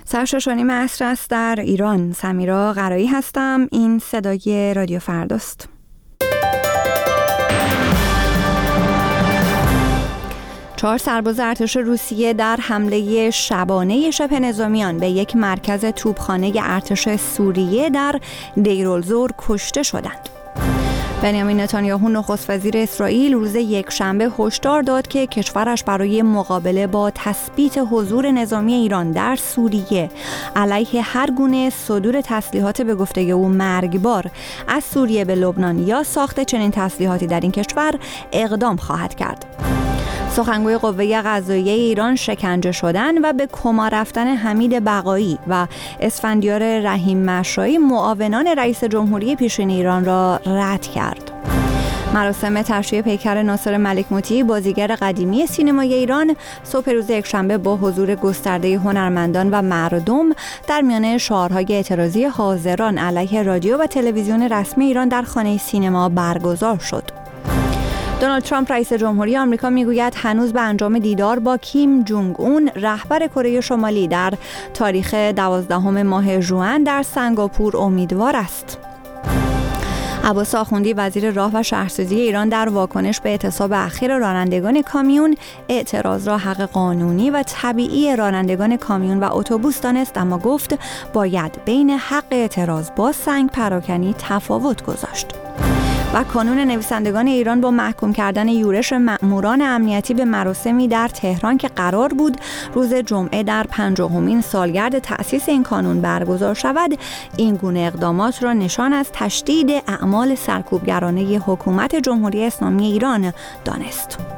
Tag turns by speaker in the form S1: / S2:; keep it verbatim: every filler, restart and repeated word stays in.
S1: ساعت شش و نیم عصر است در ایران. سمیرا قرایی هستم. این صدای رادیو فرداست. چهار سرباز ارتش روسیه در حمله شبانه شبه نظامیان به یک مرکز توپخانه ارتش سوریه در دیرالزور کشته شدند. بنیامین نتانیاهو نخست وزیر اسرائیل روز یکشنبه هشدار داد که کشورش برای مقابله با تثبیت حضور نظامی ایران در سوریه علیه هر گونه صدور تسلیحات به گفته او مرگبار از سوریه به لبنان یا ساخت چنین تسلیحاتی در این کشور اقدام خواهد کرد. سخنگوی قوه قضاییه ایران شکنجه شدن و به کما رفتن حمید بقایی و اسفندیار رحیم مشایی معاونان رئیس جمهوری پیشین ایران را رد کرد. مراسم تشییع پیکر ناصر ملک موطی بازیگر قدیمی سینمای ایران صبح روز یکشنبه با حضور گسترده هنرمندان و مردم در میان شعارهای اعتراضی حاضران علیه رادیو و تلویزیون رسمی ایران در خانه سینما برگزار شد. دونالد ترامپ رئیس جمهوری آمریکا میگوید هنوز به انجام دیدار با کیم جونگ اون رهبر کره شمالی در تاریخ دوازدهم ماه ژوئن در سنگاپور امیدوار است. عباس آخوندی وزیر راه و شهرسازی ایران در واکنش به اعتصاب اخیر رانندگان کامیون اعتراض را حق قانونی و طبیعی رانندگان کامیون و اتوبوس دانست، اما گفت باید بین حق اعتراض با سنگ پراکنی تفاوت گذاشت. و کانون نویسندگان ایران با محکوم کردن یورش مأموران امنیتی به مراسمی در تهران که قرار بود روز جمعه در پنجاهمین سالگرد تأسیس این کانون برگزار شود، این گونه اقدامات را نشان از تشدید اعمال سرکوبگرانه حکومت جمهوری اسلامی ایران دانست.